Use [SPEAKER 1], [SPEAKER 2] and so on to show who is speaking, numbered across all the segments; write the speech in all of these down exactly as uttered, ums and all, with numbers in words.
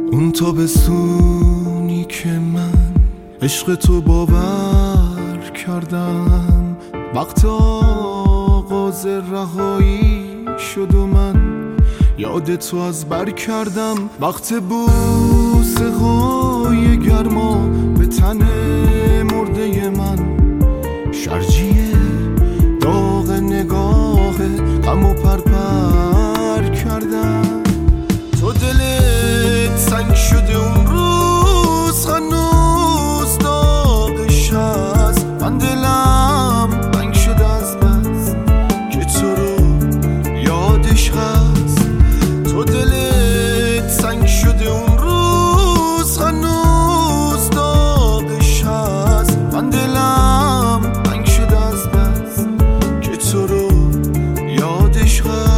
[SPEAKER 1] اون تابستونی که من عشق تو باور کردم، وقت آغاز رهایی شد و من یاد تو از بر کردم. وقت بوسه های گرما به تن مرده من، شرجیه داغ نگاه غم و پرپر کردم. تو دلت سنگ شده اون روز، هنوز داغش هست. من دلم تنگ شده از بس که تو رو یادش هست. تو دلت سنگ شده اون روز، هنوز داغش هست. من دلم تنگ شده از بس که تو رو یادش هست.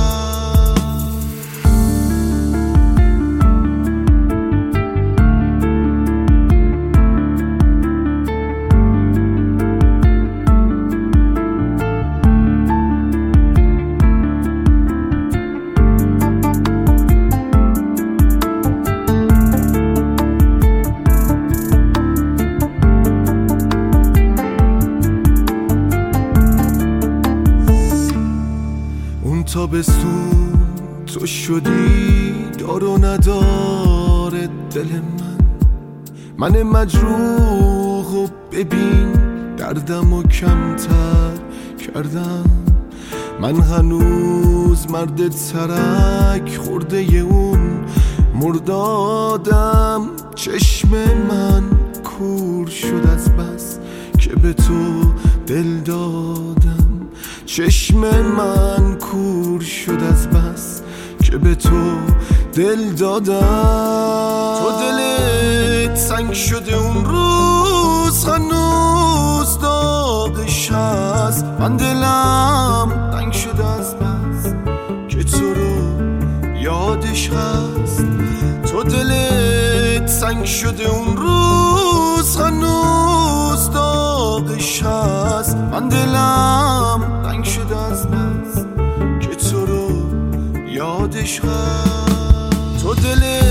[SPEAKER 1] تابستون تو شدی دار و نداره دل من، من مجروح و ببین دردم و کمتر کردم. من هنوز مرد ترک خورده اون مردادم. چشم من کور شد از بس که به تو دل دادم. چشم من کور شد از بس که به تو دل دادم. تو دلت سنگ شده اون روز، هنوز داغش هست. من دلم تنگ شده از بس که تو رو یادش هست. تو دلت سنگ شده اون روز، هنوز داغش هست. من دلم تنگ شده از بس که تو رو یادش هست. تو دلت